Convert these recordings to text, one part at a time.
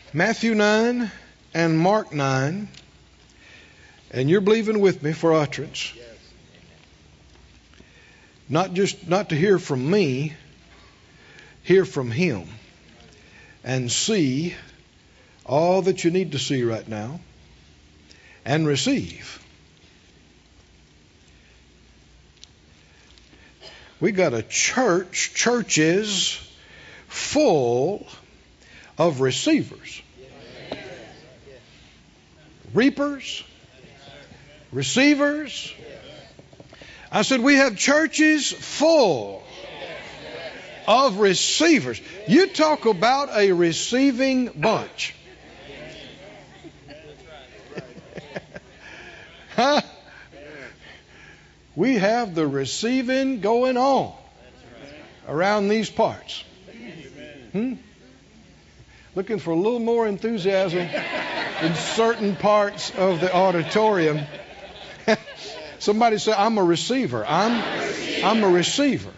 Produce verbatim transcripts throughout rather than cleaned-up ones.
Matthew nine and Mark nine, and you're believing with me for utterance. Not just not to hear from me, hear from Him and see all that you need to see right now and receive. We got a church, churches full of receivers. Reapers, receivers. I said we have churches full of receivers. You talk about a receiving bunch. Huh? We have the receiving going on around these parts. Hmm? Looking for a little more enthusiasm in certain parts of the auditorium. Somebody say, I'm a receiver. I'm, I'm a receiver.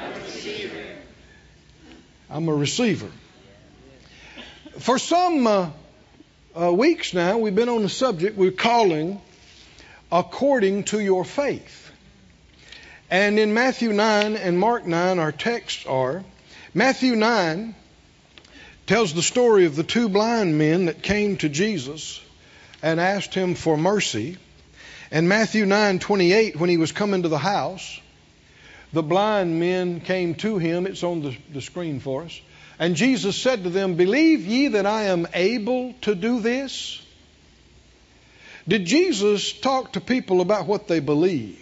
I'm a receiver. For some uh, uh, weeks now, we've been on the subject we're calling according to your faith. And in Matthew nine and Mark nine, our texts are, Matthew nine tells the story of the two blind men that came to Jesus and asked Him for mercy. And Matthew nine twenty-eight, when He was coming to the house, the blind men came to Him. It's on the, the screen for us. And Jesus said to them, believe ye that I am able to do this? Did Jesus talk to people about what they believed?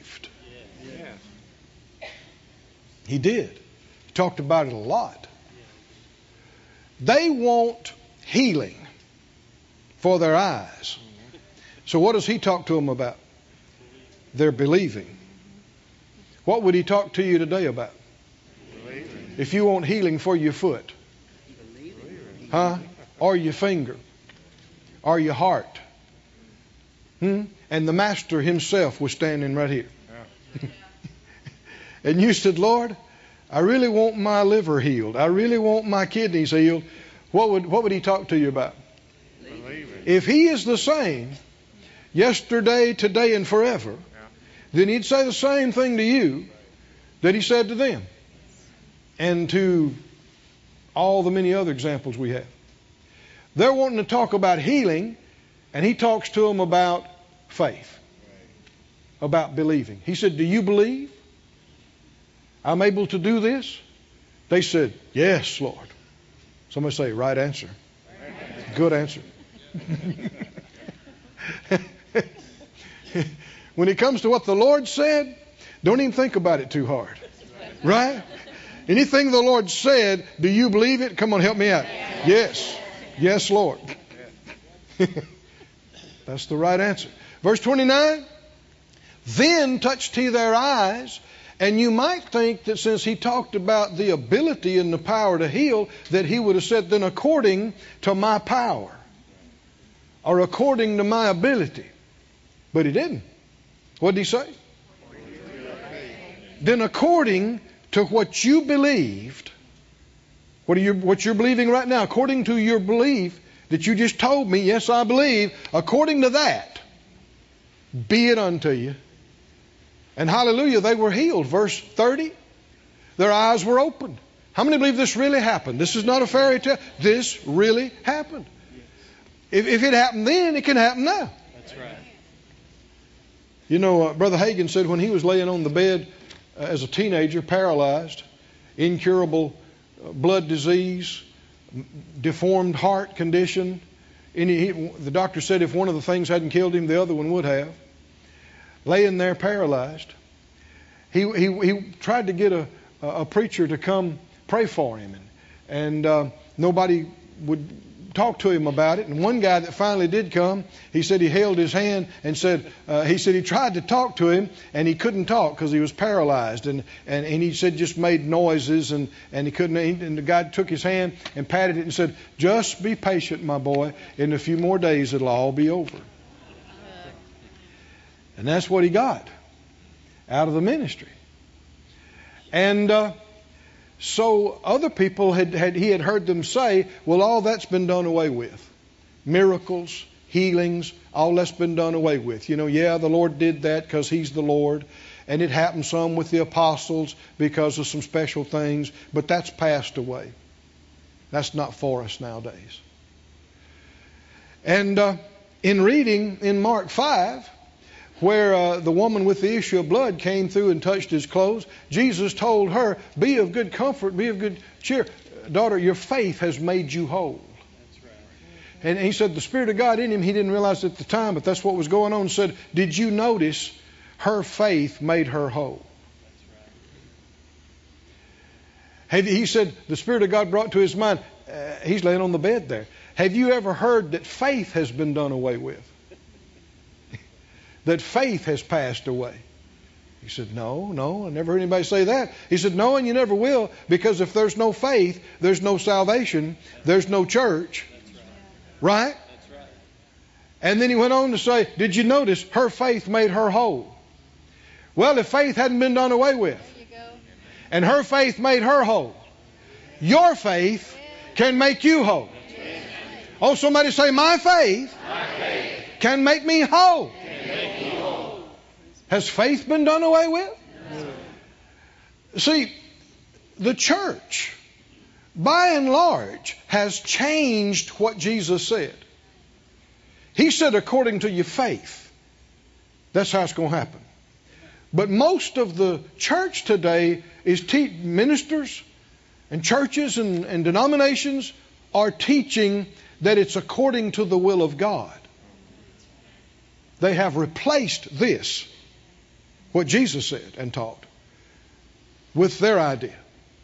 Yes. He did. He talked about it a lot. They want healing for their eyes. So what does He talk to them about? They're believing. What would He talk to you today about? Believing. If you want healing for your foot, huh? Or your finger, or your heart. Hmm? And the Master Himself was standing right here. Yeah. And you said, Lord, I really want my liver healed. I really want my kidneys healed. What would what would He talk to you about? Believing. If He is the same yesterday, today, and forever, yeah, then He'd say the same thing to you that He said to them and to all the many other examples we have. They're wanting to talk about healing, and He talks to them about faith, about believing. He said, do you believe I'm able to do this? They said, yes, Lord. Somebody say, right answer. Good answer. When it comes to what the Lord said, don't even think about it too hard. Right? Anything the Lord said, do you believe it? Come on, help me out. Yes. Yes, Lord. That's the right answer. Verse twenty-nine, then touched He their eyes. And you might think that since He talked about the ability and the power to heal, that He would have said, then according to my power, or according to my ability. But He didn't. What did He say? Then according to what you believed, what, are you, what you're believing right now, according to your belief that you just told me, yes, I believe, according to that, be it unto you. And hallelujah, they were healed. Verse thirty, their eyes were opened. How many believe this really happened? This is not a fairy tale. This really happened. If, if it happened then, it can happen now. That's right. You know, uh, Brother Hagin said when he was laying on the bed uh, as a teenager, paralyzed, incurable uh, blood disease, deformed heart condition. Any, he, the doctor said if one of the things hadn't killed him, the other one would have. Laying there paralyzed. He he he tried to get a, a preacher to come pray for him. And, and uh, nobody would talk to him about it. And one guy that finally did come, he said he held his hand and said, uh, he said he tried to talk to him and he couldn't talk because he was paralyzed. And, and, and he said just made noises and, and he couldn't. And the guy took his hand and patted it and said, just be patient, my boy. In a few more days, it'll all be over. And that's what he got out of the ministry. And uh, so other people, had, had he had heard them say, well, all that's been done away with. miracles, healings, all that's been done away with. You know, yeah, the Lord did that because He's the Lord. And it happened some with the apostles because of some special things. But that's passed away. That's not for us nowadays. And uh, in reading in Mark five, where uh, the woman with the issue of blood came through and touched His clothes, Jesus told her, be of good comfort, be of good cheer. Daughter, your faith has made you whole. That's right. And He said the Spirit of God in him, he didn't realize it at the time, but that's what was going on. He said, did you notice her faith made her whole? Have you, he said the Spirit of God brought to his mind, uh, he's laying on the bed there. Have you ever heard that faith has been done away with? That faith has passed away? He said, no, no, I never heard anybody say that. He said, no, and you never will, because if there's no faith, there's no salvation, there's no church. Right? Right? That's right. And then he went on to say, did you notice her faith made her whole? Well, if faith hadn't been done away with, and her faith made her whole, your faith can make you whole. Oh, somebody say, my faith, my faith can make me whole. Can make me whole. Has faith been done away with? No. See, the church, by and large, has changed what Jesus said. He said, according to your faith. That's how it's going to happen. But most of the church today is te- ministers and churches and, and denominations are teaching that it's according to the will of God. They have replaced this, what Jesus said and taught, with their idea.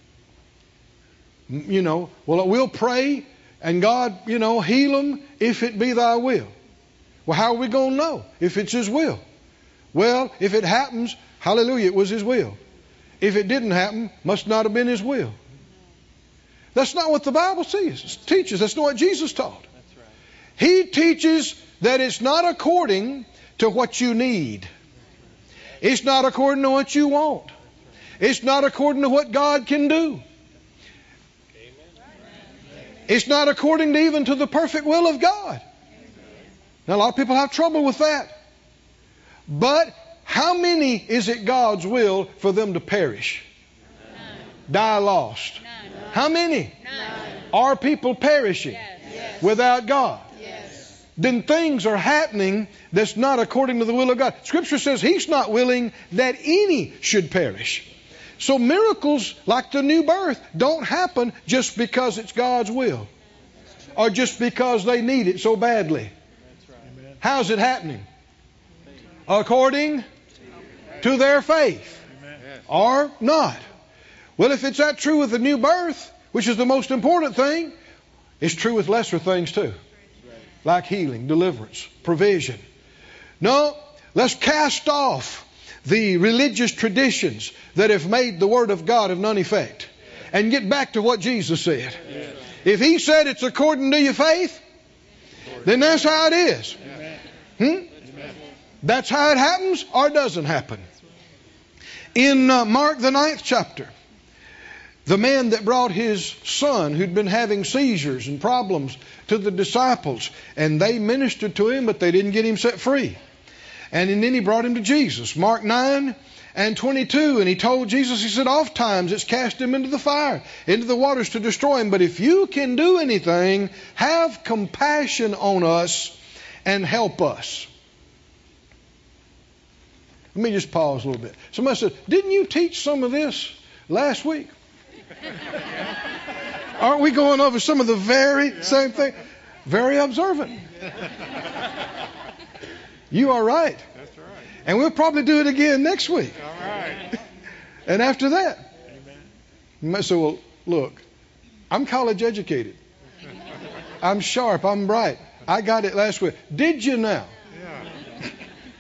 You know, well, we'll pray and God, you know, heal them if it be thy will. Well, how are we going to know if it's His will? Well, if it happens, hallelujah, it was His will. If it didn't happen, must not have been His will. That's not what the Bible says, teaches. That's not what Jesus taught. That's right. He teaches that it's not according to what you need. It's not according to what you want. It's not according to what God can do. It's not according to even to the perfect will of God. Now, a lot of people have trouble with that. But how many is it God's will for them to perish? None. Die lost? None. How many? None. Are people perishing yes. without God? Yes. Then things are happening that's not according to the will of God. Scripture says He's not willing that any should perish. So miracles like the new birth don't happen just because it's God's will. Or just because they need it so badly. How's it happening? According to their faith. Or not. Well, if it's that true with the new birth, which is the most important thing, it's true with lesser things too. Like healing, deliverance, provision. No, let's cast off the religious traditions that have made the Word of God of none effect. And get back to what Jesus said. Yes. If He said it's according to your faith, then that's how it is. Hmm? That's how it happens or doesn't happen. In uh, Mark the ninth chapter, the man that brought his son who'd been having seizures and problems to the disciples, and they ministered to him, but they didn't get him set free. And then he brought him to Jesus. Mark nine and twenty-two. And he told Jesus, he said, oft times it's cast him into the fire, into the waters to destroy him. But if you can do anything, have compassion on us and help us. Let me just pause a little bit. Somebody said, didn't you teach some of this last week? Aren't we going over some of the very same thing? Very observant. You are right. That's right. And we'll probably do it again next week. All right. And after that. Amen. You might say, well, look, I'm college educated. I'm sharp. I'm bright. I got it last week. Did you now? Yeah.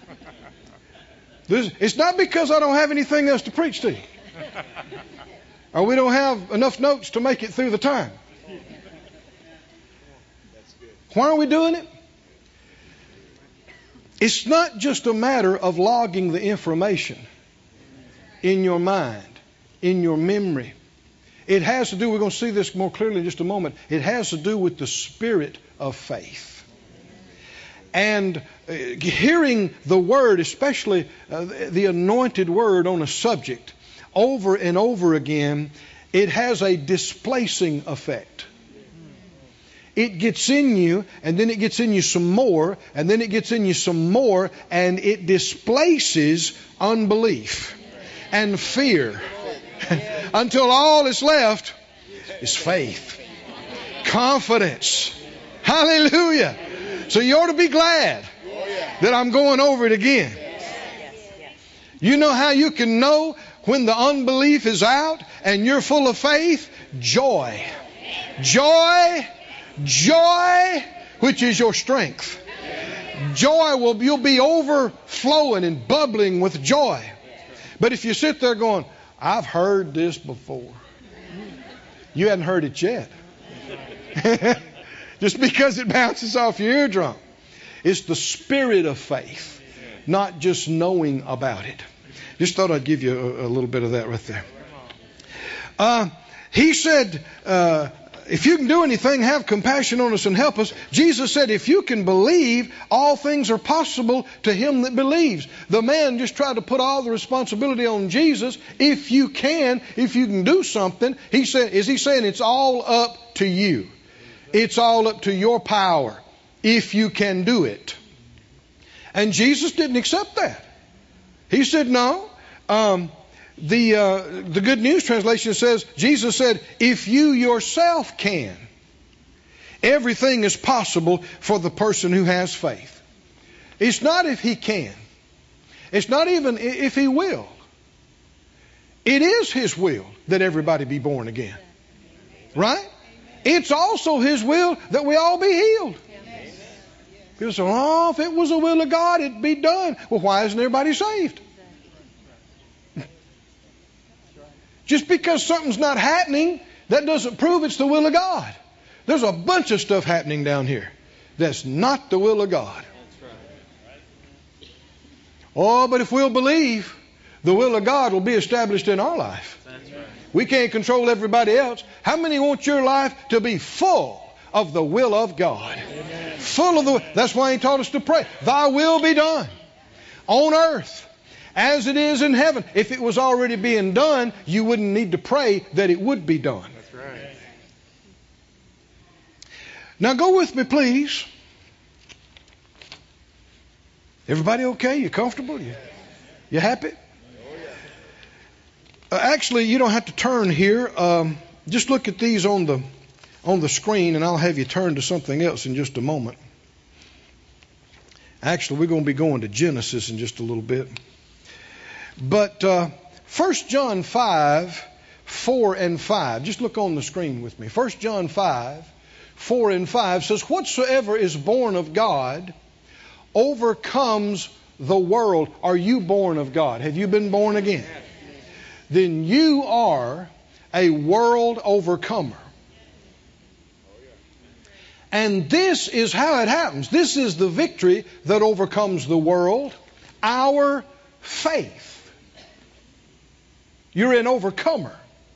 This, it's not because I don't have anything else to preach to you. Or we don't have enough notes to make it through the time. Why are we doing it? It's not just a matter of logging the information in your mind, in your memory. It has to do, we're going to see this more clearly in just a moment, it has to do with the spirit of faith. and uh, hearing the word, especially uh, the anointed word on a subject, over and over again, it has a displacing effect. It gets in you, and then it gets in you some more, and then it gets in you some more, and it displaces unbelief and fear until all that's left is faith, confidence. Hallelujah. So you ought to be glad that I'm going over it again. You know how you can know when the unbelief is out and you're full of faith? Joy. Joy. Joy, which is your strength. Joy will, you'll be overflowing and bubbling with joy. But if you sit there going, I've heard this before, you hadn't heard it yet. Just because it bounces off your eardrum. It's the spirit of faith, not just knowing about it. Just thought I'd give you a, a little bit of that right there. Uh, he said, uh, if you can do anything, have compassion on us and help us. Jesus said, if you can believe, all things are possible to him that believes. The man just tried to put all the responsibility on Jesus. If you can, if you can do something, he said, is he saying it's all up to you? It's all up to your power if you can do it. And Jesus didn't accept that. He said, no. Um, The uh, the Good News Translation says, Jesus said, if you yourself can, everything is possible for the person who has faith. It's not if he can. It's not even if he will. It is his will that everybody be born again. Right? It's also his will that we all be healed. People say, oh, if it was the will of God, it'd be done. Well, why isn't everybody saved? Just because something's not happening, that doesn't prove it's the will of God. There's a bunch of stuff happening down here that's not the will of God. Oh, but if we'll believe, the will of God will be established in our life. We can't control everybody else. How many want your life to be full of the will of God? Amen. Full of the. That's why he taught us to pray. Thy will be done on earth as it is in heaven. If it was already being done, you wouldn't need to pray that it would be done. That's right. Now go with me, please. Everybody okay? You comfortable? You, you happy? Uh, actually, you don't have to turn here. Um, just look at these on the on the screen, and I'll have you turn to something else in just a moment. Actually, we're going to be going to Genesis in just a little bit. But uh, First John five, four and five. Just look on the screen with me. First John five, four and five says, whatsoever is born of God overcomes the world. Are you born of God? Have you been born again? Then you are a world overcomer. And this is how it happens. This is the victory that overcomes the world. Our faith. You're an overcomer.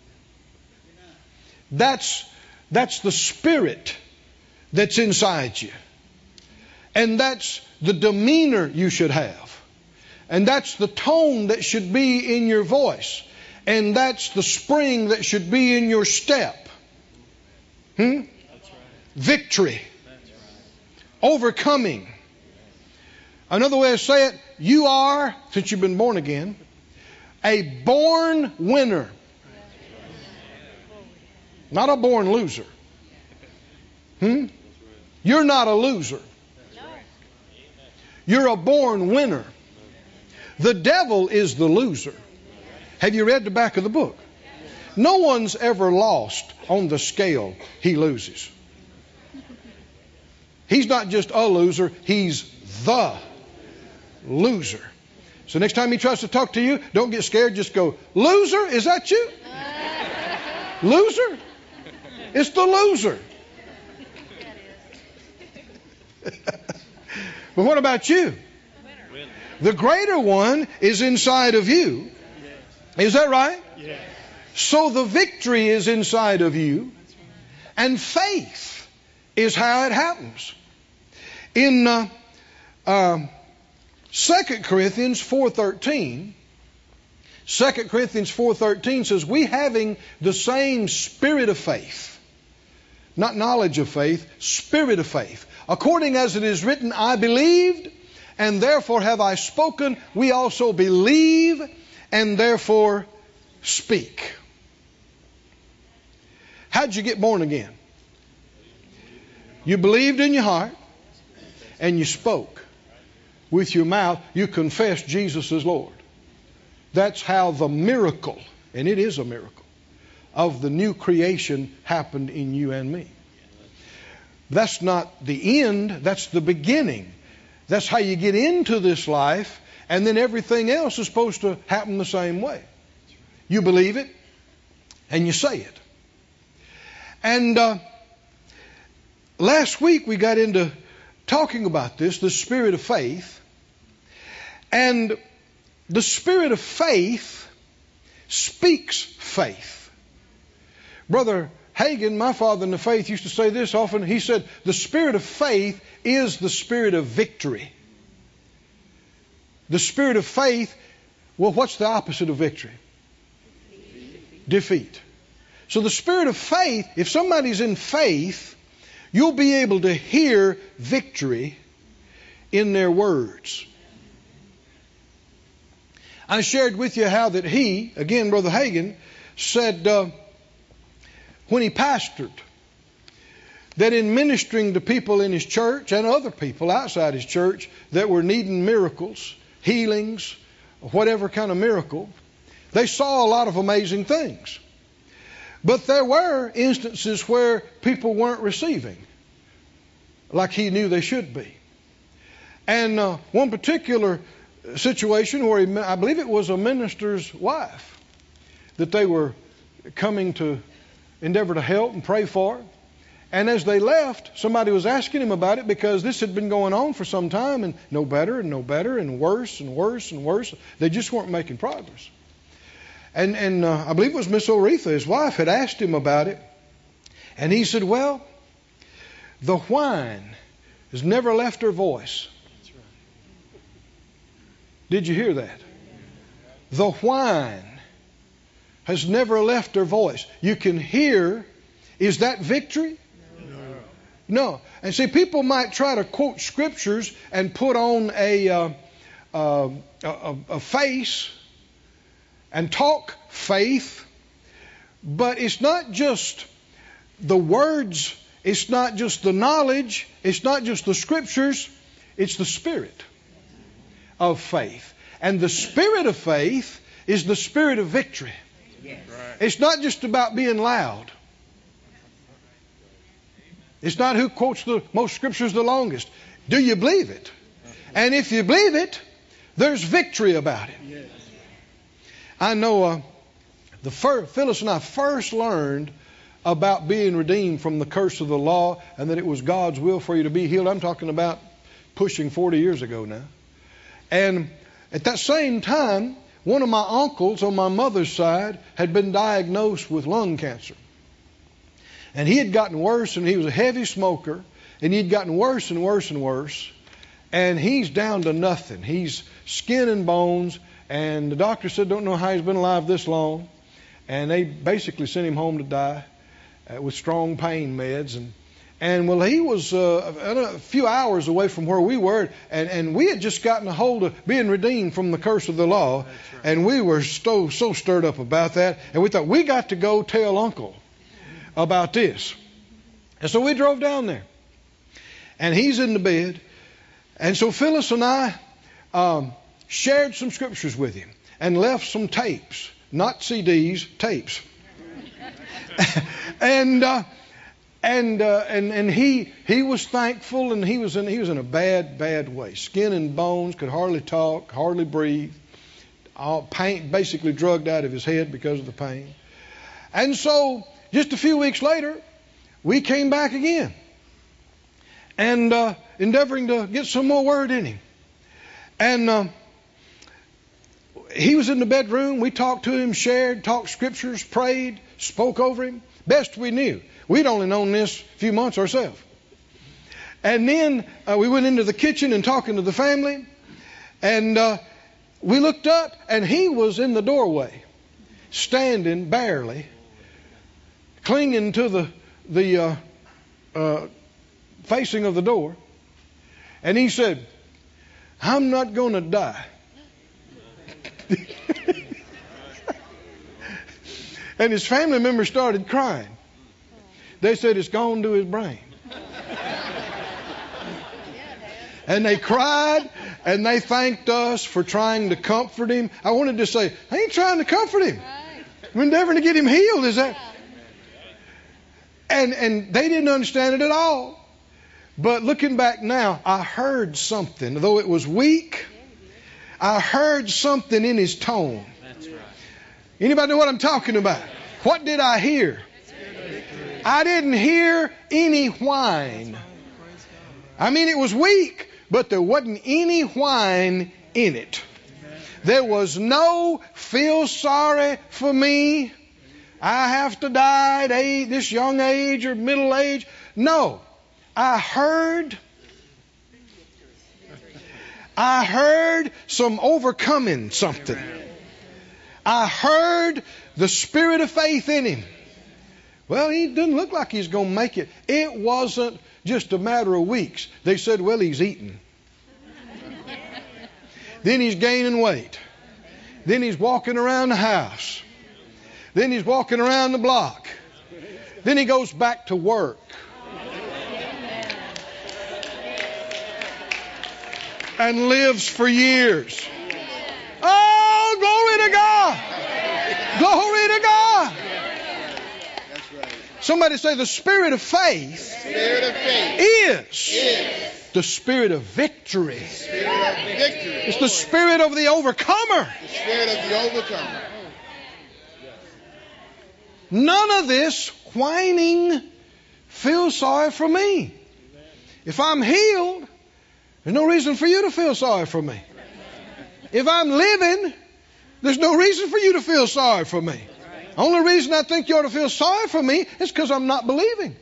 That's, that's the spirit that's inside you. And that's the demeanor you should have. And that's the tone that should be in your voice. And that's the spring that should be in your step. Hmm? That's right. Victory. That's right. Overcoming. Another way to say it, you are, since you've been born again, a born winner. Not a born loser. Hmm? You're not a loser. You're a born winner. The devil is the loser. Have you read the back of the book? No one's ever lost on the scale he loses. He's not just a loser, he's the loser. So next time he tries to talk to you, don't get scared. Just go, loser, is that you? Loser? It's the loser. But what about you? The greater one is inside of you. Is that right? Yes. So the victory is inside of you. And faith is how it happens. In uh, Um, Second Corinthians four thirteen. Second Corinthians four thirteen says, we having the same spirit of faith, not knowledge of faith, spirit of faith. According as it is written, I believed, and therefore have I spoken. We also believe, and therefore speak. How'd you get born again? You believed in your heart, and you spoke. With your mouth, you confessed Jesus as Lord. That's how the miracle, and it is a miracle, of the new creation happened in you and me. That's not the end, that's the beginning. That's how you get into this life, and then everything else is supposed to happen the same way. You believe it, and you say it. And uh, last week we got into talking about this, the spirit of faith. And the spirit of faith speaks faith. Brother Hagin, my father in the faith, used to say this often. He said, the spirit of faith is the spirit of victory. The spirit of faith, well, what's the opposite of victory? Defeat. Defeat. So the spirit of faith, if somebody's in faith, you'll be able to hear victory in their words. I shared with you how that he, again, Brother Hagin, said uh, when he pastored, that in ministering to people in his church and other people outside his church that were needing miracles, healings, whatever kind of miracle, they saw a lot of amazing things. But there were instances where people weren't receiving like he knew they should be. And uh, one particular situation where he, I believe it was a minister's wife that they were coming to endeavor to help and pray for. And as they left, somebody was asking him about it because this had been going on for some time and no better and no better and worse and worse and worse. They just weren't making progress. And, and uh, I believe it was Miss Oretha, his wife, had asked him about it. And he said, well, the whine has never left her voice. Did you hear that? The whine has never left her voice. You can hear, is that victory? No. No. And see, people might try to quote scriptures and put on a, uh, uh, a, a face and talk faith, but it's not just the words, it's not just the knowledge, it's not just the scriptures, it's the spirit of faith. And the spirit of faith is the spirit of victory. Yes. Right. It's not just about being loud. It's not who quotes the most scriptures the longest. Do you believe it? And if you believe it, there's victory about it. Yes. I know uh, the first, Phyllis and I first learned about being redeemed from the curse of the law and that it was God's will for you to be healed. I'm talking about pushing forty years ago now. And at that same time, one of my uncles on my mother's side had been diagnosed with lung cancer. And he had gotten worse, and he was a heavy smoker, and he'd gotten worse and worse and worse. And he's down to nothing. He's skin and bones, and the doctor said, don't know how he's been alive this long. And they basically sent him home to die uh, with strong pain meds. And And well, he was uh, a few hours away from where we were, and, and we had just gotten a hold of being redeemed from the curse of the law, right. And we were so, so stirred up about that, and we thought, we got to go tell Uncle about this. And so we drove down there, and he's in the bed, and so Phyllis and I um, shared some scriptures with him and left some tapes, not C Ds, tapes. and... Uh, And uh, and and he he was thankful, and he was in he was in a bad bad way, skin and bones, could hardly talk, hardly breathe, all pain, basically drugged out of his head because of the pain. And so just a few weeks later, we came back again, and uh, endeavoring to get some more word in him. And uh, he was in the bedroom. We talked to him, shared, talked scriptures, prayed, spoke over him, best we knew. We'd only known this a few months ourselves. And then uh, we went into the kitchen and talking to the family. And uh, we looked up, and he was in the doorway, standing barely, clinging to the the uh, uh, facing of the door. And he said, "I'm not going to die." And his family members started crying. They said it's gone to his brain. And they cried, and they thanked us for trying to comfort him. I wanted to say, I ain't trying to comfort him. We're endeavoring to get him healed. Is that? And and they didn't understand it at all. But looking back now, I heard something. Though it was weak, I heard something in his tone. That's right. Anybody know what I'm talking about? What did I hear? I didn't hear any whine. I mean, it was weak, but there wasn't any whine in it. There was no feel sorry for me. I have to die at age, this young age or middle age. No. I heard, I heard some overcoming something. I heard the spirit of faith in him. Well, he didn't look like he's going to make it. It wasn't just a matter of weeks. They said, well, he's eating. Then he's gaining weight. Then he's walking around the house. Then he's walking around the block. Then he goes back to work. And lives for years. Oh, glory to God. Glory to God. Somebody say the spirit of faith, spirit of faith is, is the spirit of victory. the spirit of victory. It's the spirit of the overcomer. The spirit of the overcomer. None of this whining, feel sorry for me. If I'm healed, there's no reason for you to feel sorry for me. If I'm living, there's no reason for you to feel sorry for me. Only reason I think you ought to feel sorry for me is because I'm not believing.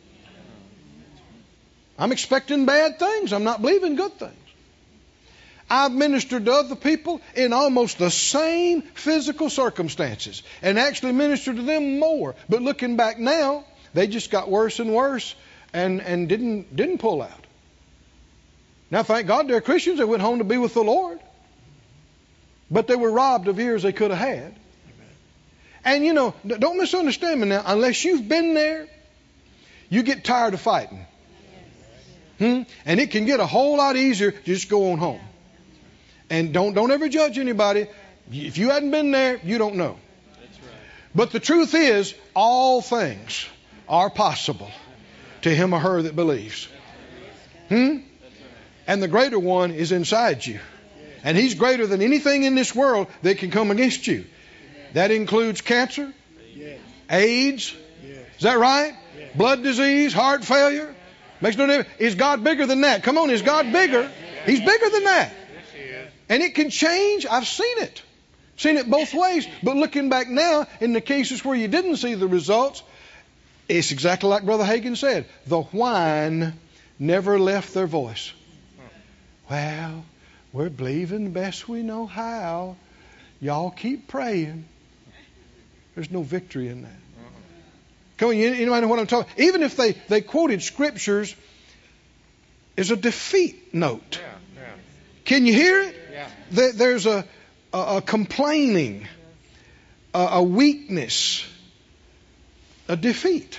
I'm expecting bad things. I'm not believing good things. I've ministered to other people in almost the same physical circumstances and actually ministered to them more. But looking back now, they just got worse and worse and, and didn't didn't pull out. Now, thank God they're Christians. They went home to be with the Lord. But they were robbed of years they could have had. And, you know, don't misunderstand me now. Unless you've been there, you get tired of fighting. Hmm? And it can get a whole lot easier to just go on home. And don't don't ever judge anybody. If you hadn't been there, you don't know. But the truth is, all things are possible to him or her that believes. Hmm? And the greater one is inside you. And he's greater than anything in this world that can come against you. That includes cancer, AIDS. Is that right? Blood disease, heart failure. Makes no difference. Is God bigger than that? Come on, is God bigger? He's bigger than that. And it can change. I've seen it. Seen it both ways. But looking back now, in the cases where you didn't see the results, it's exactly like Brother Hagin said. The whine never left their voice. Well, we're believing the best we know how. Y'all keep praying. There's no victory in that. Come on, anybody know what I'm talking about? Even if they, they quoted scriptures, is a defeat note. Yeah, yeah. Can you hear it? Yeah. There, there's a, a, a complaining, a, a weakness, a defeat.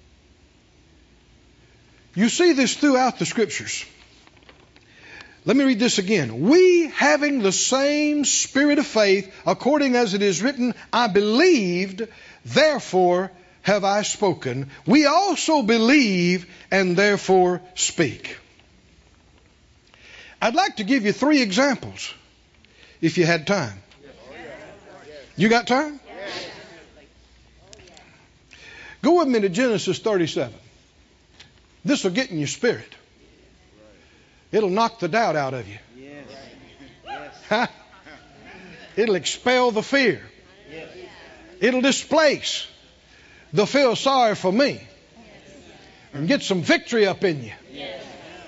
You see this throughout the scriptures. Let me read this again. We, having the same spirit of faith, according as it is written, I believed, therefore have I spoken. We also believe and therefore speak. I'd like to give you three examples, if you had time. You got time? Go with me to Genesis thirty-seven. This will get in your spirit. It'll knock the doubt out of you. Yes. It'll expel the fear. Yes. It'll displace the feel sorry for me. And get some victory up in you. Yes.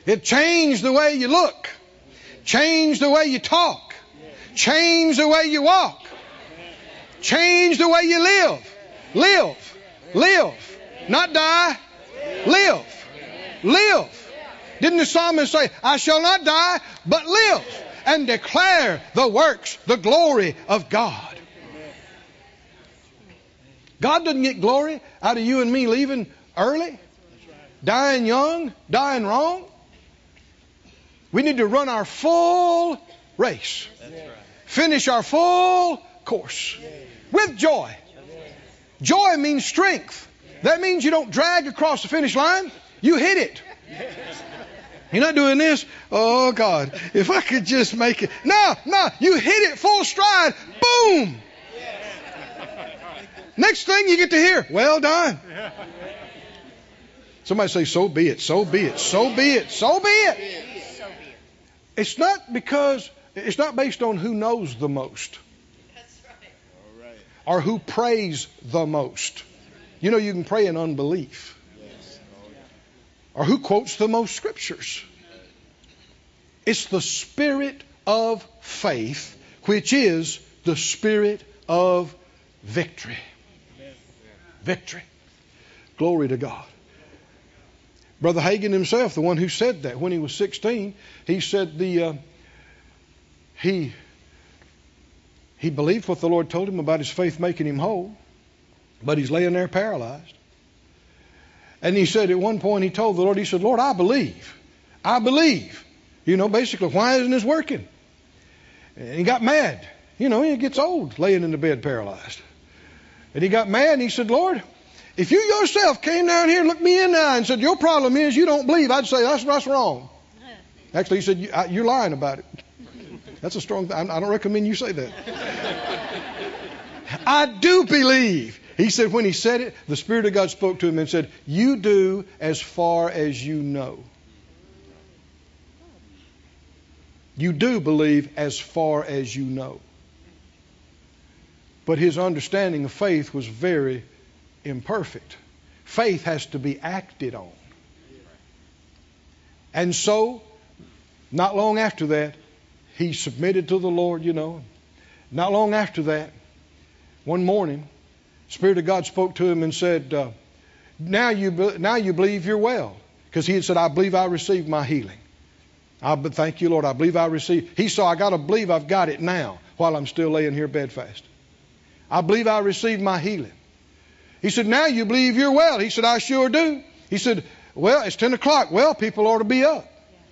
It changed the way you look. Changed the way you talk. Changed the way you walk. Changed the way you live. Live. Live. Not die. Live. Live. Didn't the psalmist say, I shall not die, but live and declare the works, the glory of God. God doesn't get glory out of you and me leaving early, dying young, dying wrong. We need to run our full race. Finish our full course with joy. Joy means strength. That means you don't drag across the finish line. You hit it. You're not doing this. Oh, God, if I could just make it. No, no, you hit it full stride. Boom. Next thing you get to hear, well done. Somebody say, so be it, so be it, so be it, so be it. It's not because, it's not based on who knows the most. That's right. Or who prays the most. You know, you can pray in unbelief. Or who quotes the most scriptures. It's the spirit of faith, which is the spirit of victory. Victory. Glory to God. Brother Hagin himself, the one who said that when he was sixteen, he said the uh, he he believed what the Lord told him about his faith making him whole, but he's laying there paralyzed. And he said at one point he told the Lord, he said, Lord, I believe. I believe. You know, basically, why isn't this working? And he got mad. You know, he gets old laying in the bed paralyzed. And he got mad and he said, Lord, if you yourself came down here and looked me in the eye and said, your problem is you don't believe, I'd say that's, that's wrong. Actually, he said, you, I, you're lying about it. That's a strong thing. I don't recommend you say that. I do believe. He said when he said it, the Spirit of God spoke to him and said, you do as far as you know. You do believe as far as you know. But his understanding of faith was very imperfect. Faith has to be acted on. And so, not long after that, he submitted to the Lord, you know. Not long after that, one morning, Spirit of God spoke to him and said, uh, now you now you believe you're well. Because he had said, I believe I received my healing. I thank you, Lord, I believe I received. He said, I got to believe I've got it now while I'm still laying here bedfast. I believe I received my healing. He said, now you believe you're well. He said, I sure do. He said, well, it's ten o'clock. Well, people ought to be up.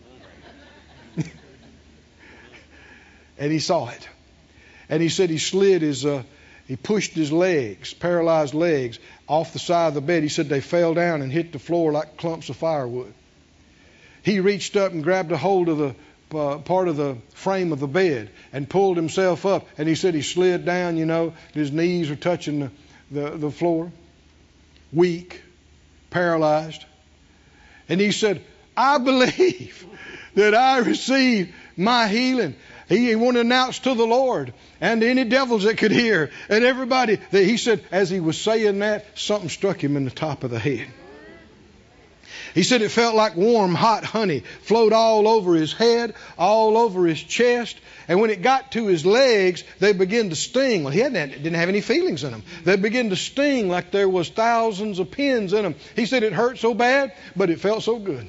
And he saw it. And he said he slid his, uh, he pushed his legs, paralyzed legs, off the side of the bed. He said they fell down and hit the floor like clumps of firewood. He reached up and grabbed a hold of the uh, part of the frame of the bed and pulled himself up. And he said he slid down, you know, his knees were touching the, the, the floor. Weak, paralyzed. And he said, I believe that I received my healing. He wanted to announce to the Lord and to any devils that could hear and everybody that he said, as he was saying that, something struck him in the top of the head. He said it felt like warm, hot honey flowed all over his head, all over his chest. And when it got to his legs, they began to sting. Well, he hadn't, didn't have any feelings in them. They began to sting like there was thousands of pins in them. He said it hurt so bad, but it felt so good.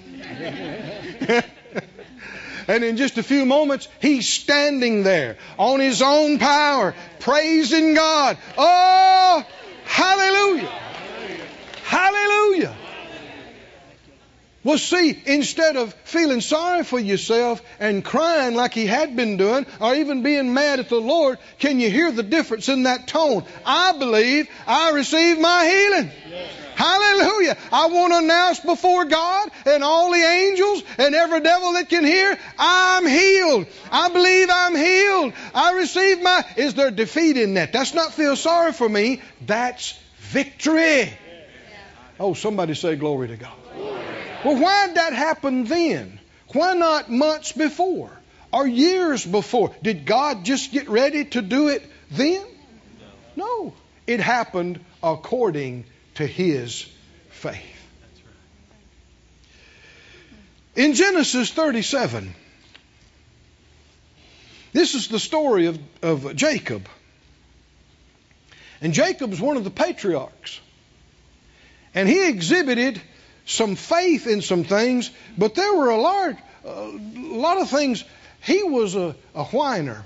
And in just a few moments, he's standing there on his own power, praising God. Oh, hallelujah. Hallelujah. Well, see, instead of feeling sorry for yourself and crying like he had been doing, or even being mad at the Lord, can you hear the difference in that tone? I believe I received my healing. Yes. Hallelujah. I want to announce before God and all the angels and every devil that can hear, I'm healed. I believe I'm healed. I received my... Is there defeat in that? That's not feel sorry for me. That's victory. Oh, somebody say glory to God. Well, why did that happen then? Why not months before or years before? Did God just get ready to do it then? No. It happened according to his faith. In Genesis thirty-seven, this is the story of, of Jacob. And Jacob's one of the patriarchs. And he exhibited some faith in some things, but there were a large, a lot of things. He was a, a whiner.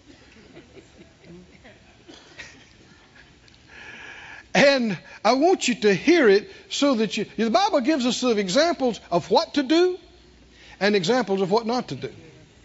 And I want you to hear it so that you, the Bible gives us some examples of what to do and examples of what not to do.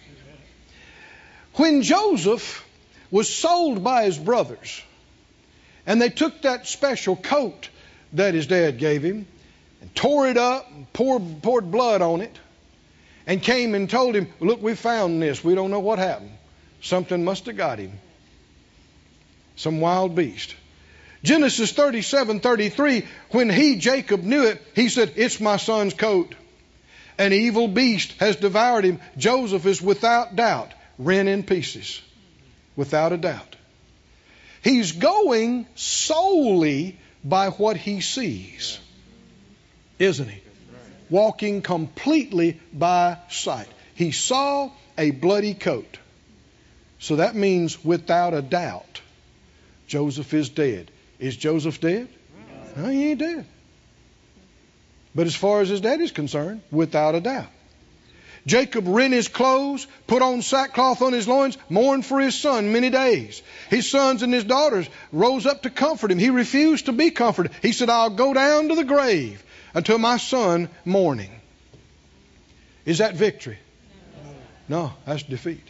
When Joseph was sold by his brothers, and they took that special coat that his dad gave him and tore it up and poured, poured blood on it and came and told him, look, we found this. We don't know what happened. Something must have got him. Some wild beast. Genesis thirty-seven thirty-three, when he, Jacob, knew it, he said, it's my son's coat. An evil beast has devoured him. Joseph is without doubt rent in pieces. Without a doubt. He's going solely by what he sees, isn't he? Walking completely by sight. He saw a bloody coat. So that means without a doubt, Joseph is dead. Is Joseph dead? No, he ain't dead. But as far as his dad is concerned, without a doubt. Jacob rent his clothes, put on sackcloth on his loins, mourned for his son many days. His sons and his daughters rose up to comfort him. He refused to be comforted. He said, I'll go down to the grave until my son mourning. Is that victory? No, that's defeat.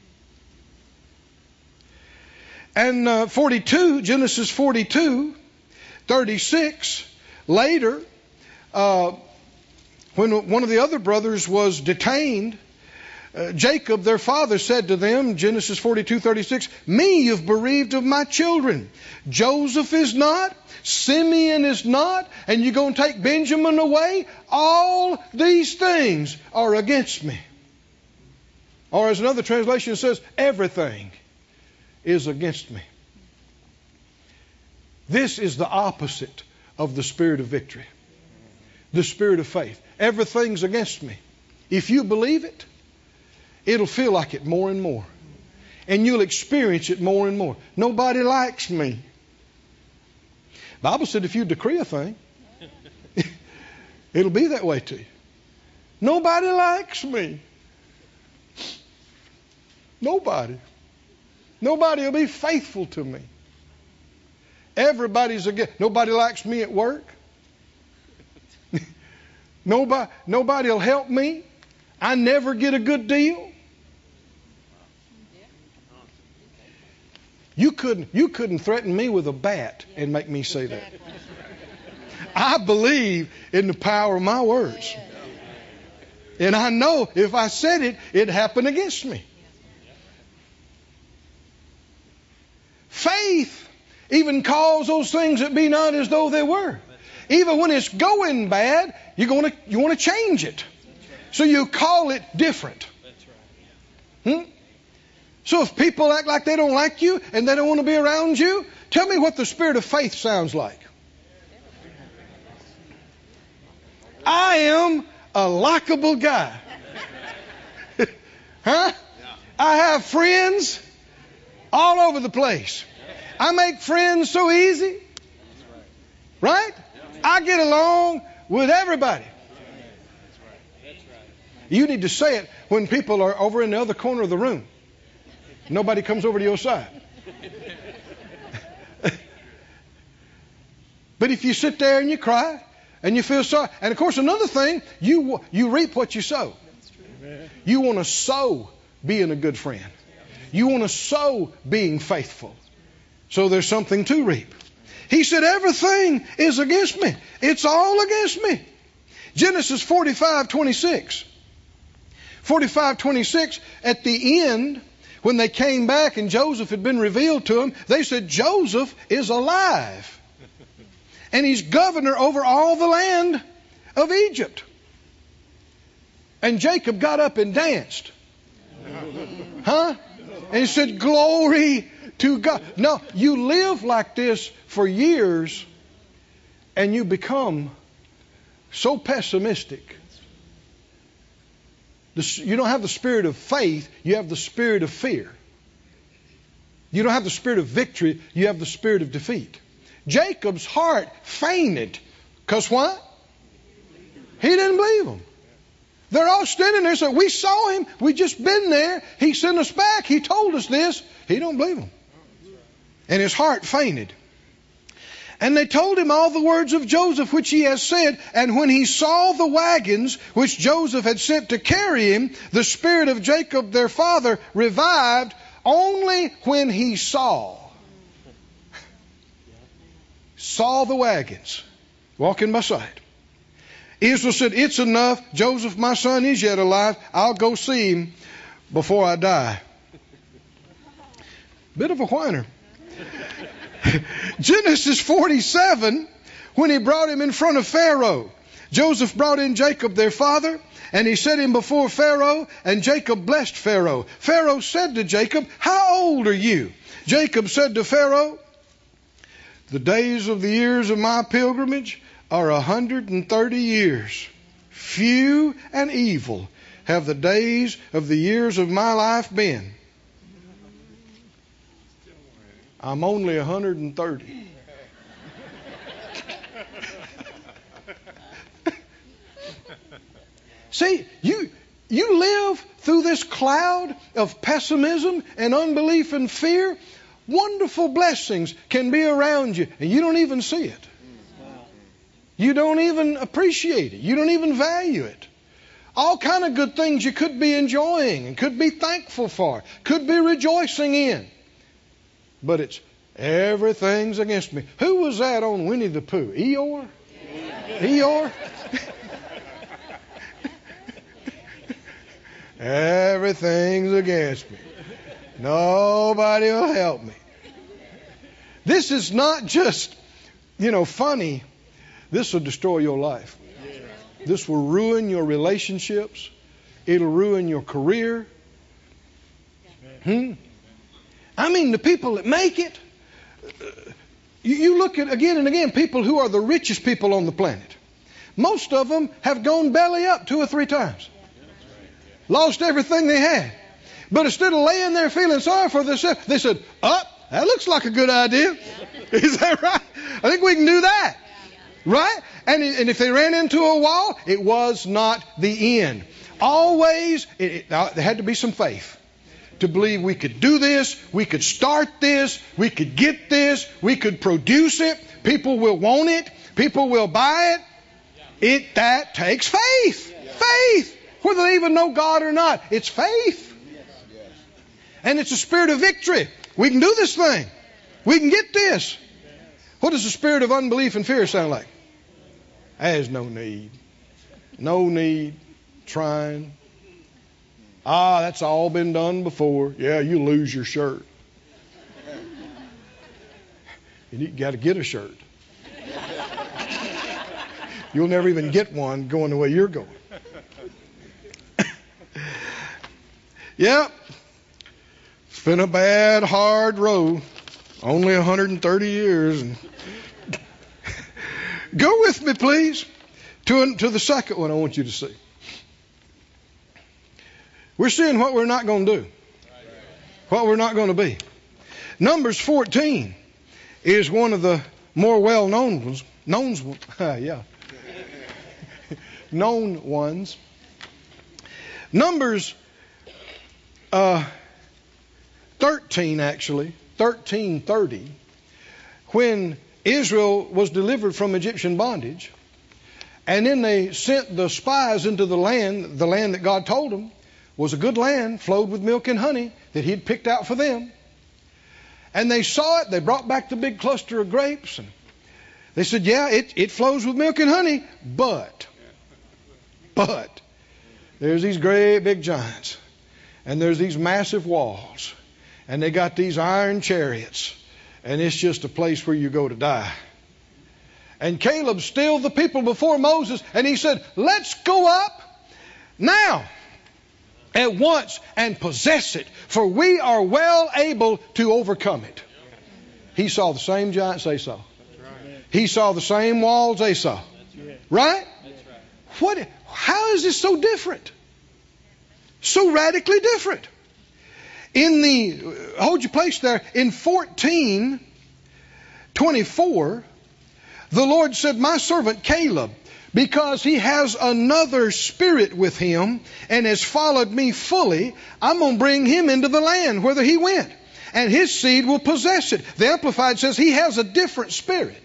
And uh, forty-two, Genesis forty-two, thirty-six, later, uh, when one of the other brothers was detained, uh, Jacob, their father, said to them, Genesis forty-two thirty-six, me you've bereaved of my children. Joseph is not, Simeon is not, and you're going to take Benjamin away? All these things are against me. Or as another translation says, everything is against me. This is the opposite of the spirit of victory. The spirit of faith. Everything's against me. If you believe it, it'll feel like it more and more. And you'll experience it more and more. Nobody likes me. The Bible said if you decree a thing, it'll be that way to you. Nobody likes me. Nobody. Nobody will be faithful to me. Everybody's against. Nobody likes me at work. Nobody, nobody will help me. I never get a good deal. You couldn't, you couldn't threaten me with a bat and make me say that. I believe in the power of my words. And I know if I said it, it'd happen against me. Faith even calls those things that be not as though they were. Even when it's going bad, you're going to you want to change it. So you call it different. Hmm? So if people act like they don't like you and they don't want to be around you, tell me what the spirit of faith sounds like. I am a likable guy. Huh? I have friends all over the place. I make friends so easy. Right? I get along with everybody. You need to say it when people are over in the other corner of the room. Nobody comes over to your side. But if you sit there and you cry and you feel sorry, and of course another thing, you you reap what you sow. You want to sow being a good friend. You want to sow being faithful. So there's something to reap. He said, everything is against me. It's all against me. Genesis forty-five twenty-six. forty-five twenty-six, at the end, when they came back and Joseph had been revealed to them, they said, Joseph is alive. And he's governor over all the land of Egypt. And Jacob got up and danced. Huh? And he said, glory to God. No, you live like this for years and you become so pessimistic The, you don't have the spirit of faith. You have the spirit of fear. You don't have the spirit of victory. You have the spirit of defeat. Jacob's heart fainted. Because what? He didn't believe them. They're all standing there saying, we saw him. We just been there. He sent us back. He told us this. He don't believe them. And his heart fainted. And they told him all the words of Joseph, which he has said. And when he saw the wagons which Joseph had sent to carry him, the spirit of Jacob their father revived only when he saw. Saw the wagons walking by sight. Israel said, it's enough. Joseph, my son, is yet alive. I'll go see him before I die. Bit of a whiner. Genesis forty-seven, when he brought him in front of Pharaoh. Joseph brought in Jacob their father, and he set him before Pharaoh, and Jacob blessed Pharaoh. Pharaoh said to Jacob, how old are you? Jacob said to Pharaoh, the days of the years of my pilgrimage are a hundred and thirty years. Few and evil have the days of the years of my life been. I'm only one hundred thirty. See, you you live through this cloud of pessimism and unbelief and fear. Wonderful blessings can be around you, and you don't even see it. You don't even appreciate it. You don't even value it. All kind of good things you could be enjoying and could be thankful for, could be rejoicing in. But it's everything's against me. Who was that on Winnie the Pooh? Eeyore? Eeyore? Everything's against me. Nobody will help me. This is not just, you know, funny. This will destroy your life. This will ruin your relationships. It'll ruin your career. Hmm? I mean, the people that make it, you, you look at again and again people who are the richest people on the planet. Most of them have gone belly up two or three times. Lost everything they had. But instead of laying there feeling sorry for themselves, they said, oh, that looks like a good idea. Is that right? I think we can do that. Right? And, and if they ran into a wall, it was not the end. Always, it, it, now, there had to be some faith to believe we could do this, we could start this, we could get this, we could produce it, people will want it, people will buy it. It that takes faith. Faith. Whether they even know God or not, it's faith. And it's a spirit of victory. We can do this thing. We can get this. What does the spirit of unbelief and fear sound like? There's no need. No need trying. Ah, that's all been done before. Yeah, you lose your shirt. You got to get a shirt. You'll never even get one going the way you're going. Yep. It's been a bad, hard road. Only one hundred thirty years. And go with me, please, to, to the second one I want you to see. We're seeing what we're not going to do. What we're not going to be. Numbers fourteen is one of the more well-known ones. Known, yeah. known ones. Numbers uh, thirteen, actually, thirteen thirty, when Israel was delivered from Egyptian bondage, and then they sent the spies into the land, the land that God told them was a good land, flowed with milk and honey, that He'd picked out for them. And they saw it, they brought back the big cluster of grapes, and they said, yeah, it, it flows with milk and honey, but, but, there's these great big giants, and there's these massive walls, and they got these iron chariots, and it's just a place where you go to die. And Caleb stilled the people before Moses, and he said, let's go up now, at once, and possess it, for we are well able to overcome it. He saw the same giants they saw. He saw the same walls they saw. Right? What? How is this so different? So radically different. In the, hold your place there, in fourteen twenty-four, the Lord said, my servant Caleb, because he has another spirit with him and has followed me fully, I'm going to bring him into the land whither he went. And his seed will possess it. The Amplified says he has a different spirit.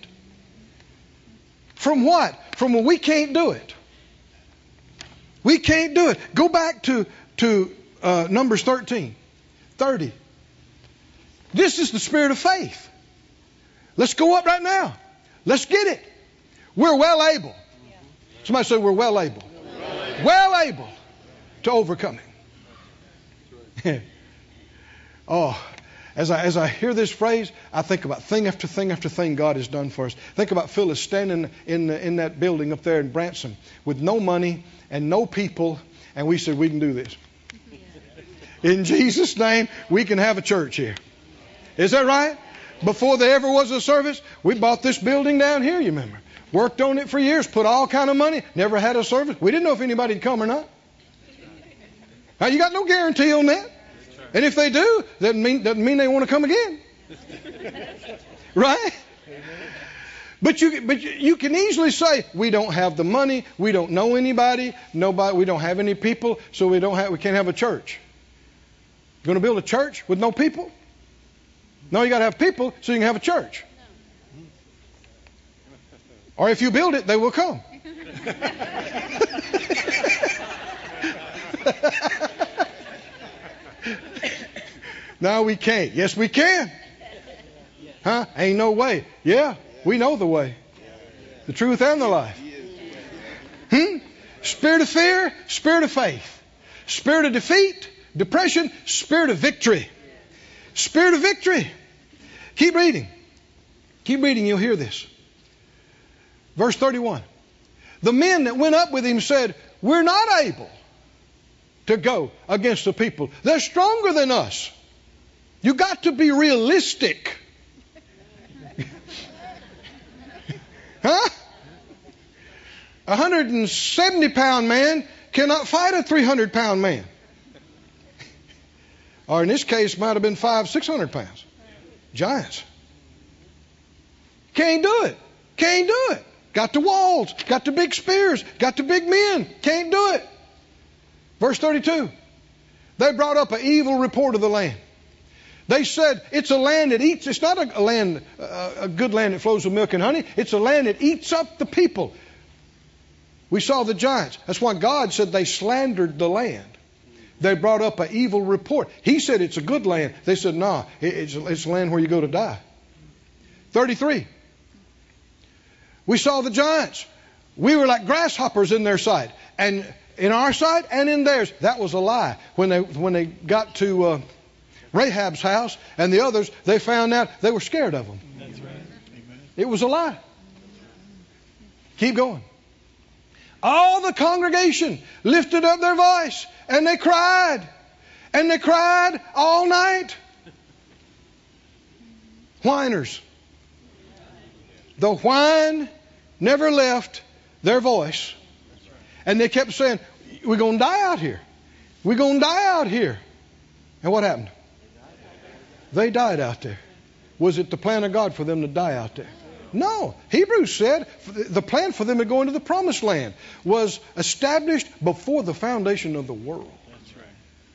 From what? From when we can't do it. We can't do it. Go back to, to uh, Numbers thirteen, thirty. This is the spirit of faith. Let's go up right now. Let's get it. We're well able. Somebody say we're well able. Well able to overcome it. Oh, as I, as I hear this phrase, I think about thing after thing after thing God has done for us. Think about Phyllis standing in, the, in that building up there in Branson with no money and no people, and we said, we can do this. In Jesus' name, we can have a church here. Is that right? Before there ever was a service, we bought this building down here, you remember. Worked on it for years, put all kind of money, never had a service. We didn't know if anybody would come or not. Now, you got no guarantee on that. And if they do, doesn't mean, doesn't mean they want to come again. Right? But you, but you can easily say, we don't have the money, we don't know anybody, nobody, we don't have any people, so we don't have, we can't have a church. You going to build a church with no people? No, you got to have people so you can have a church. Or if you build it, they will come. No, we can't. Yes, we can. Huh? Ain't no way. Yeah, we know the way, the truth, and the life. Hmm? Spirit of fear, spirit of faith. Spirit of defeat, depression, spirit of victory. Spirit of victory. Keep reading. Keep reading, you'll hear this. Verse thirty-one. The men that went up with him said, we're not able to go against the people. They're stronger than us. You got to be realistic. Huh? A one hundred seventy pound man cannot fight a three hundred pound man. Or in this case, might have been five, six hundred pounds. Giants. Can't do it. Can't do it. Got the walls. Got the big spears. Got the big men. Can't do it. Verse thirty-two. They brought up an evil report of the land. They said it's a land that eats. It's not a land, a good land that flows with milk and honey. It's a land that eats up the people. We saw the giants. That's why God said they slandered the land. They brought up an evil report. He said it's a good land. They said, nah, it's, it's a land where you go to die. thirty-three. We saw the giants. We were like grasshoppers in their sight. And in our sight and in theirs. That was a lie. When they, when they got to uh, Rahab's house and the others, they found out they were scared of them. That's right. Amen. It was a lie. Keep going. All the congregation lifted up their voice and they cried. And they cried all night. Whiners. The whine never left their voice. And they kept saying, we're going to die out here. We're going to die out here. And what happened? They died out there. Was it the plan of God for them to die out there? No. Hebrews said the plan for them to go into the promised land was established before the foundation of the world. That's right.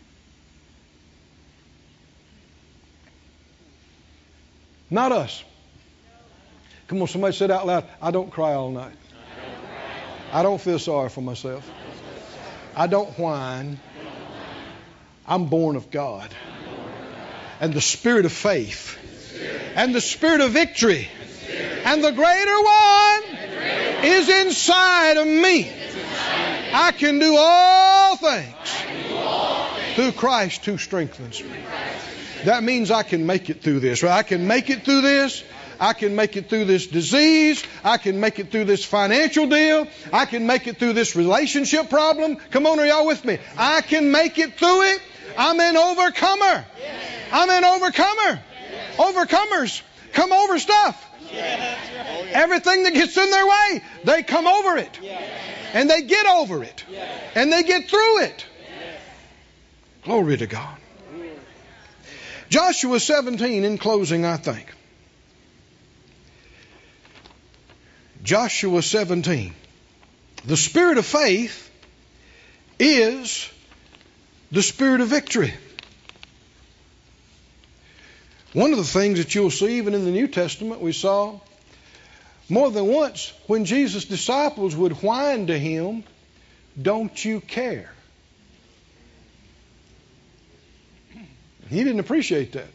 Not us. Come on, somebody said out loud, I don't cry all night. I don't feel sorry for myself. I don't whine. I'm born of God. And the spirit of faith. And the spirit of victory. And the greater one is inside of me. I can do all things through Christ who strengthens me. That means I can make it through this. Right? I can make it through this. I can make it through this disease. I can make it through this financial deal. I can make it through this relationship problem. Come on, are y'all with me? I can make it through it. I'm an overcomer. I'm an overcomer. Overcomers come over stuff. Everything that gets in their way, they come over it. And they get over it. And they get through it. Glory to God. Joshua seventeen, in closing, I think. Joshua seventeen. The spirit of faith is the spirit of victory. One of the things that you'll see even in the New Testament, we saw more than once when Jesus' disciples would whine to him, "Don't you care?" He didn't appreciate that.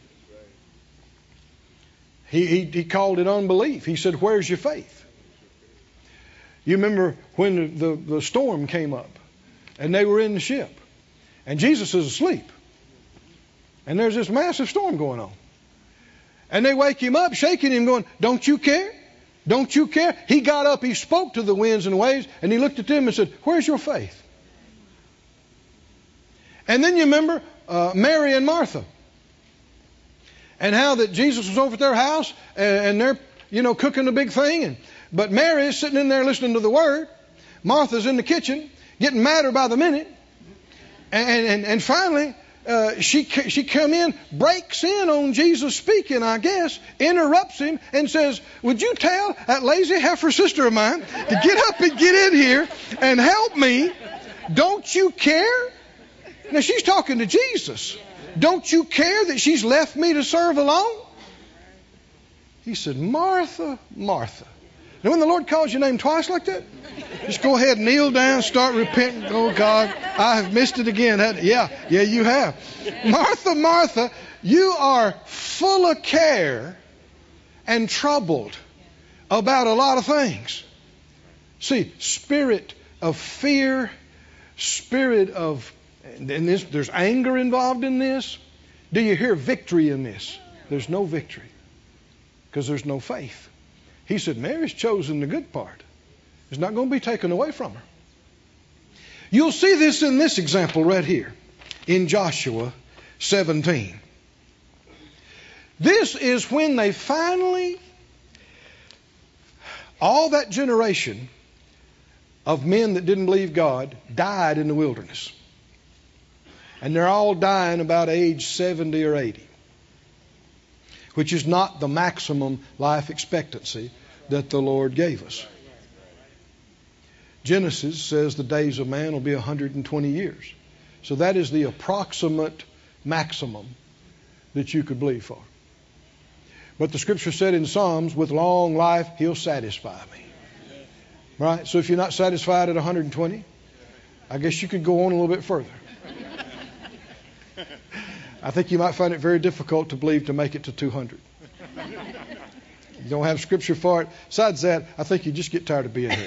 He, he, he called it unbelief. He said, "Where's your faith?" You remember when the, the, the storm came up and they were in the ship and Jesus is asleep and there's this massive storm going on. And they wake him up, shaking him, going, "Don't you care? Don't you care?" He got up, he spoke to the winds and waves, and he looked at them and said, "Where's your faith?" And then you remember uh, Mary and Martha, and how that Jesus was over at their house, and, and they're, you know, cooking a big thing, and but Mary is sitting in there listening to the Word. Martha's in the kitchen, getting madder by the minute, and and, and finally. Uh, she she come in, breaks in on Jesus speaking, I guess, interrupts him and says, "Would you tell that lazy heifer sister of mine to get up and get in here and help me? Don't you care?" Now she's talking to Jesus. "Don't you care that she's left me to serve alone?" He said, "Martha, Martha." Now when the Lord calls your name twice like that, just go ahead, kneel down, start repenting. "Oh God, I have missed it again." Yeah, yeah, you have. "Martha, Martha, you are full of care and troubled about a lot of things." See, spirit of fear, spirit of, and this, there's anger involved in this. Do you hear victory in this? There's no victory because there's no faith. He said, Mary's chosen the good part. It's not going to be taken away from her. You'll see this in this example right here in Joshua seventeen. This is when they finally, all that generation of men that didn't believe God died in the wilderness. And they're all dying about age seventy or eighty, which is not the maximum life expectancy that the Lord gave us. Genesis says the days of man will be one hundred twenty years. So that is the approximate maximum that you could believe for. But the scripture said in Psalms, with long life, he'll satisfy me. Right? So if you're not satisfied at one hundred twenty, I guess you could go on a little bit further. I think you might find it very difficult to believe to make it to two hundred. You don't have scripture for it. Besides that, I think you just get tired of being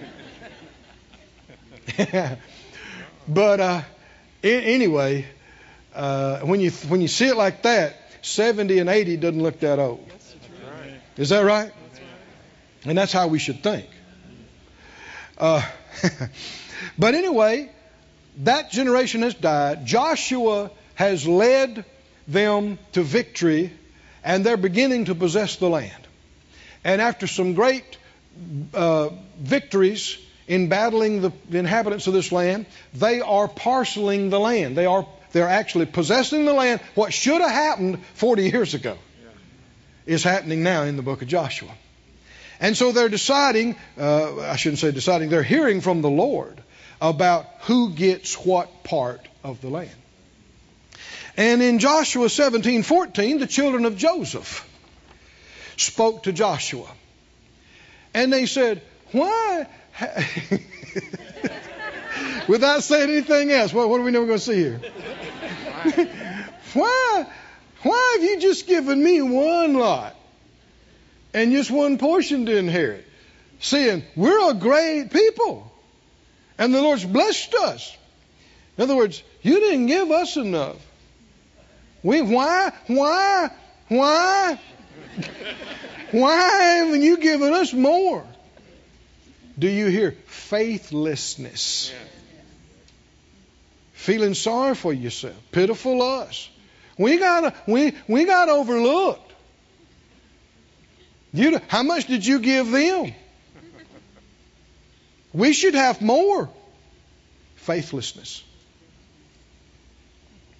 here. But uh, anyway, uh, when you when you see it like that, seventy and eighty doesn't look that old. Is that right? And that's how we should think. Uh, but anyway, that generation has died. Joshua has led them to victory, and they're beginning to possess the land. And after some great uh, victories in battling the inhabitants of this land, they are parceling the land. They are they're actually possessing the land. What should have happened forty years ago is happening now in the book of Joshua. And so they're deciding, uh, I shouldn't say deciding, they're hearing from the Lord about who gets what part of the land. And in Joshua seventeen fourteen, the children of Joseph spoke to Joshua. And they said, why? Without saying anything else, what, what are we never going to see here? why, why have you just given me one lot and just one portion to inherit? Seeing we're a great people and the Lord's blessed us. In other words, you didn't give us enough. We, why, why, why? Why haven't you given us more? Do you hear? Faithlessness. Feeling sorry for yourself. Pitiful us. We got we we got overlooked. You, how much did you give them? We should have more. Faithlessness.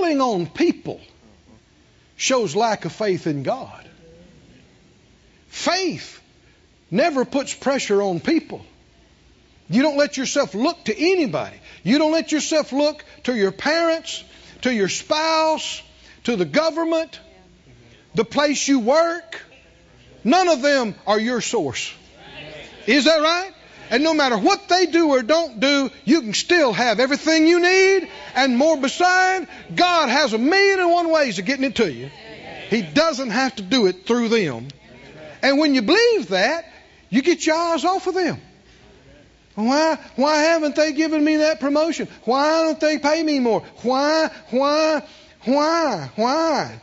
pulling on people shows lack of faith in God. Faith never puts pressure on people. You don't let yourself look to anybody. You don't let yourself look to your parents, to your spouse, to the government, the place you work. None of them are your source. Is that right? And no matter what they do or don't do, you can still have everything you need and more beside. God has a million and one ways of getting it to you. He doesn't have to do it through them. And when you believe that, you get your eyes off of them. Why, why haven't they given me that promotion? Why don't they pay me more? Why, why, why, why?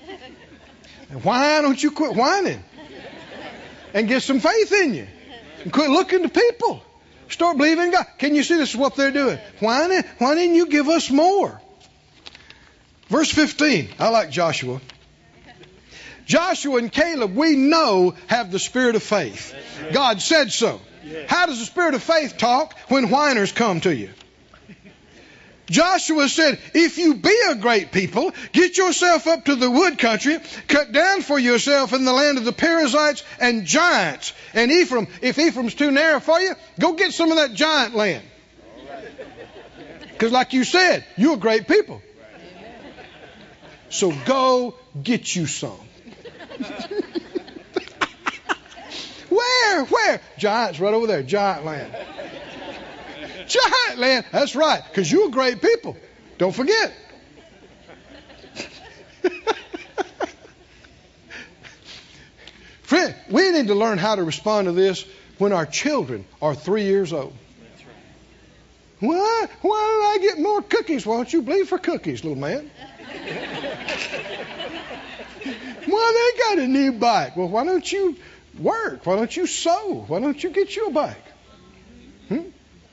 Why don't you quit whining and get some faith in you? And quit looking to people. Start believing God. Can you see this is what they're doing? Why, why didn't you give us more? Verse fifteen. I like Joshua. Joshua and Caleb, we know, have the spirit of faith. God said so. How does the spirit of faith talk when whiners come to you? Joshua said, if you be a great people, get yourself up to the wood country, cut down for yourself in the land of the Perizzites and giants. And Ephraim, if Ephraim's too narrow for you, go get some of that giant land. Because like you said, you're a great people. So go get you some. Where? Where? Giants right over there. Giant land. Giant land. That's right. Because you're great people. Don't forget. Friend, we need to learn how to respond to this when our children are three years old. Why? Why did I get more cookies? Why don't you believe for cookies, little man? Why they got a new bike? Well, why don't you work? Why don't you sew? Why don't you get you a bike? Hmm?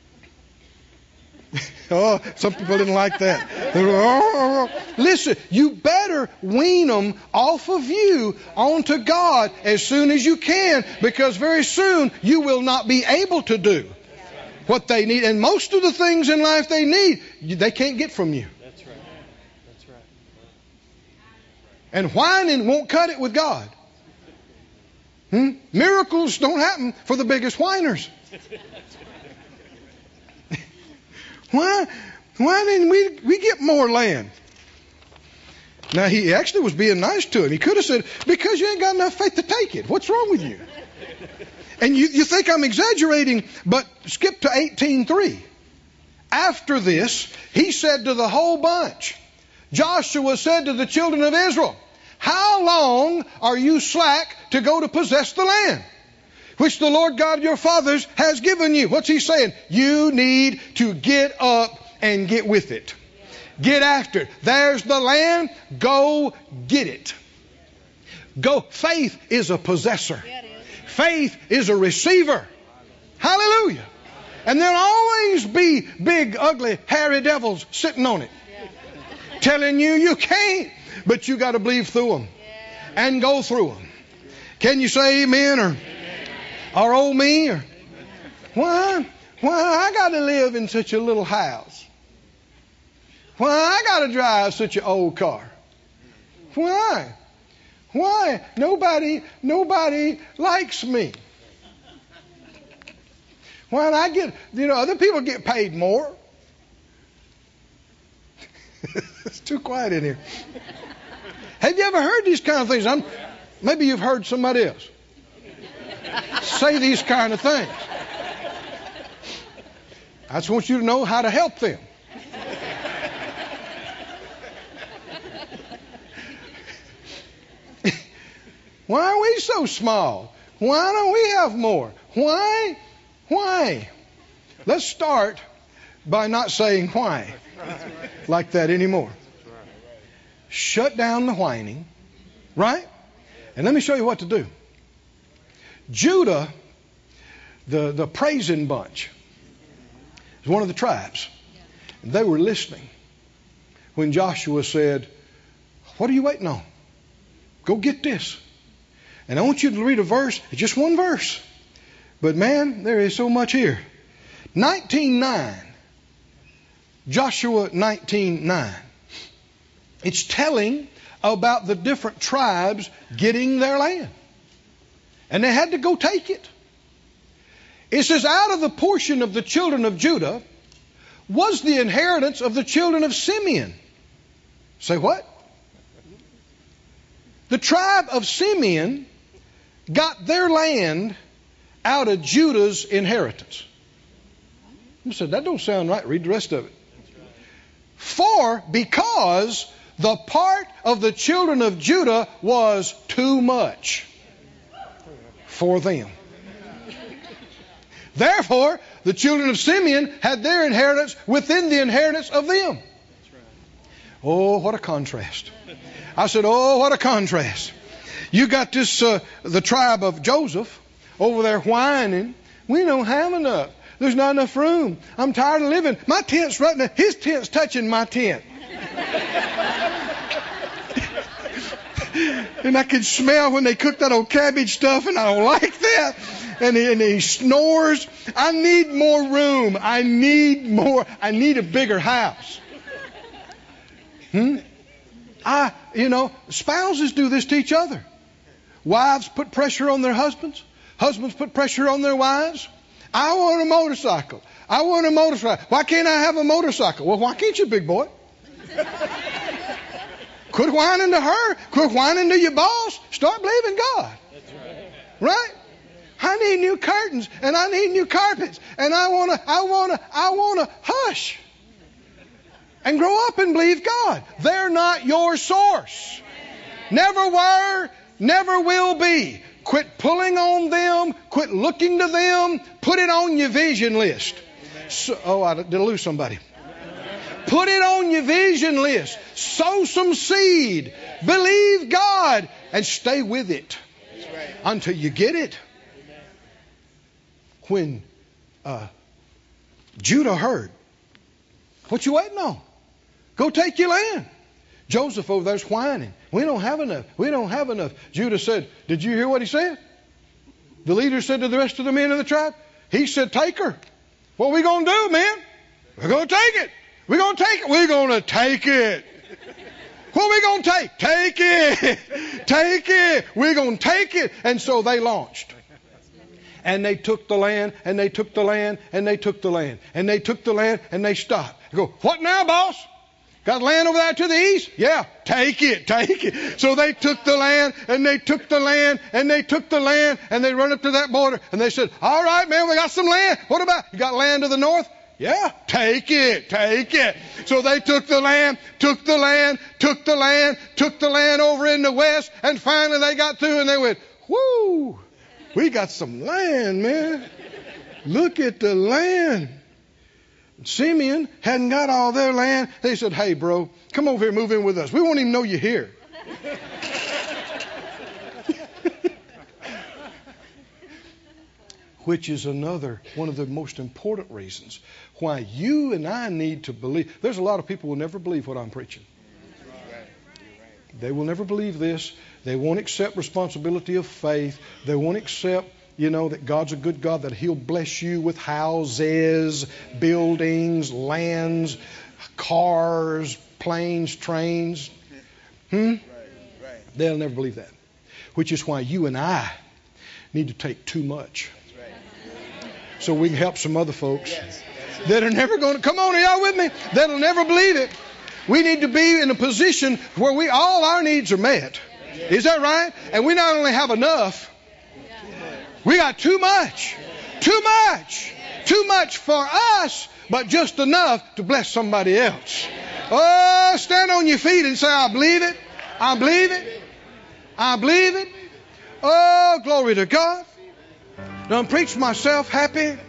Oh, some people didn't like that. Oh. Listen, you better wean them off of you onto God as soon as you can, because very soon you will not be able to do what they need. And most of the things in life they need, they can't get from you. That's right. That's right. And whining won't cut it with God. Hmm? Miracles don't happen for the biggest whiners. Why? Why didn't we, we get more land? Now, he actually was being nice to him. He could have said, because you ain't got enough faith to take it. What's wrong with you? And you, you think I'm exaggerating, but skip to eighteen three. After this, he said to the whole bunch, Joshua said to the children of Israel, how long are you slack to go to possess the land which the Lord God your fathers has given you? What's he saying? You need to get up and get with it. Get after it. There's the land. Go get it. Go. Faith is a possessor. Faith is a receiver. Hallelujah. And there'll always be big, ugly, hairy devils sitting on it, telling you you can't, but you got to believe through them and go through them. Can you say amen or, or oh me? Or, why? Why I got to live in such a little house? Why I got to drive such an old car? Why? Why? Nobody, nobody likes me. Why do I get, you know, other people get paid more. It's too quiet in here. Have you ever heard these kind of things? I'm, maybe you've heard somebody else say these kind of things. I just want you to know how to help them. Why are we so small? Why don't we have more? Why? Why? Let's start by not saying why like that anymore. Shut down the whining, right? And let me show you what to do. Judah, the, the praising bunch, is one of the tribes. And they were listening when Joshua said, what are you waiting on? Go get this. And I want you to read a verse, just one verse. But man, there is so much here. nineteen nine. Joshua nineteen nine. It's telling about the different tribes getting their land. And they had to go take it. It says, out of the portion of the children of Judah was the inheritance of the children of Simeon. Say what? The tribe of Simeon got their land out of Judah's inheritance. You said, that don't sound right. Read the rest of it. For, because the part of the children of Judah was too much for them. Therefore, the children of Simeon had their inheritance within the inheritance of them. Oh, what a contrast. I said, oh, what a contrast. You got this, uh, the tribe of Joseph over there whining. We don't have enough. There's not enough room. I'm tired of living. My tent's right now. His tent's touching my tent. And I can smell when they cook that old cabbage stuff, and I don't like that. And he, and he snores. I need more room. I need more. I need a bigger house. Hmm? I, you know, spouses do this to each other. Wives put pressure on their husbands. Husbands put pressure on their wives. I want a motorcycle. I want a motorcycle. Why can't I have a motorcycle? Well, why can't you, big boy? Quit whining to her. Quit whining to your boss. Start believing God. That's right. Right? I need new curtains and I need new carpets and I want to, I want to, I want to hush and grow up and believe God. They're not your source. Never were, never will be. Quit pulling on them. Quit looking to them. Put it on your vision list. So, oh, I did lose somebody. Put it on your vision list. Sow some seed. Believe God and stay with it until you get it. When uh, Judah heard, what you waiting on? Go take your land. Joseph over there's whining. We don't have enough. We don't have enough. Judah said, did you hear what he said? The leader said to the rest of the men of the tribe, he said, take her. What are we going to do, man? We're going to take it. We're going to take it. We're going to take it. What are we going to take? Take it. Take it. We're going to take it. And so they launched. And they took the land, and they took the land, and they took the land. And they took the land, and they stopped. They go, what now, boss? Got land over there to the east? Yeah, take it, take it. So they took the land, and they took the land, and they took the land, and they run up to that border, and they said, all right, man, we got some land. What about, you got land to the north? Yeah, take it, take it. So they took the land, took the land, took the land, took the land over in the west, and finally they got through, and they went, whoo, we got some land, man. Look at the land. Simeon hadn't got all their land. They said, hey, bro, come over here, move in with us. We won't even know you're here. Which is another one of the most important reasons why you and I need to believe. There's a lot of people who will never believe what I'm preaching. They will never believe this. They won't accept responsibility of faith. They won't accept, you know, that God's a good God, that He'll bless you with houses, buildings, lands, cars, planes, trains. Hmm? They'll never believe that. Which is why you and I need to take too much. So we can help some other folks that are never going to, come on, are y'all with me? That'll never believe it. We need to be in a position where we all our needs are met. Is that right? And we not only have enough, we got too much. Too much. Too much for us, but just enough to bless somebody else. Oh, stand on your feet and say, I believe it. I believe it. I believe it. Oh, glory to God. Done preached myself happy.